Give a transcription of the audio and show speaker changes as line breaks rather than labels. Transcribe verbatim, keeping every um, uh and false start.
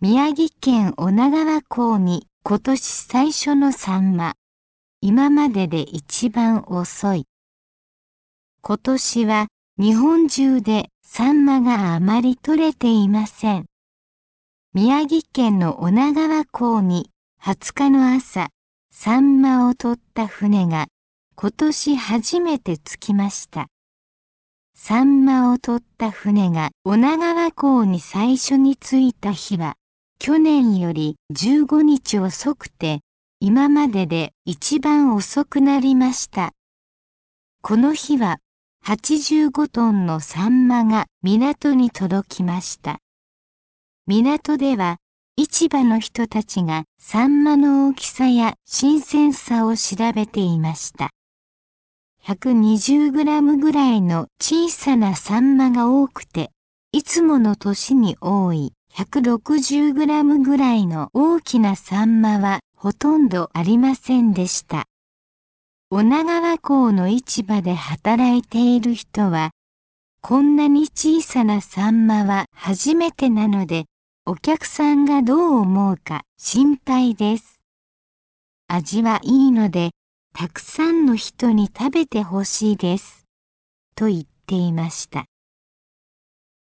宮城県女川港に今年最初のサンマ。今までで一番遅い。今年は日本中でサンマがあまり取れていません。宮城県の女川港にはつかの朝、サンマを取った船が今年初めて着きました。サンマを取った船が女川港に最初に着いた日は、去年よりじゅうごにち遅くて、今までで一番遅くなりました。この日ははちじゅうごトンのサンマが港に届きました。港では市場の人たちがサンマの大きさや新鮮さを調べていました。ひゃくにじゅうグラム ぐらいの小さなサンマが多くて、いつもの年に多い ひゃくろくじゅうグラム ぐらいの大きなサンマはほとんどありませんでした。女川港の市場で働いている人は、こんなに小さなサンマは初めてなので、お客さんがどう思うか心配です。味はいいので、たくさんの人に食べてほしいです。と言っていました。